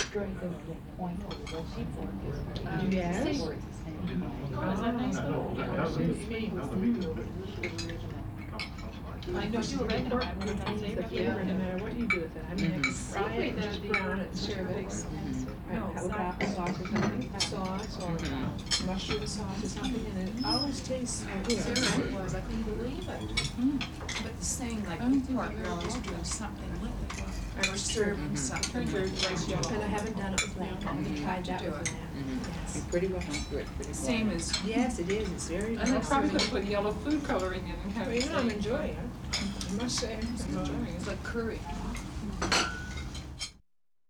strength of the point of the sheepfoot is. Yes. Savory. Oh, is that nice though? I know you already know I would have Retains the savory. flavor no matter what you do with it. I mean, I can fry Savory, it, that'd just be brown it, serve it. No, Right, with applesauce or something, sauce or mushroom sauce or something, and it always tastes so good. Sarah it was, I couldn't believe it. But the saying like, pork always doing something with it. Or serving something. And I haven't done it with lamb, I haven't tried that with lamb. Be Yes. pretty well, good, pretty well. Same as, Yes, it is, it's very. And they probably could put yellow food coloring in and have Well, it. you know, I'm enjoying it, I must say, I'm enjoying it. it's like curry.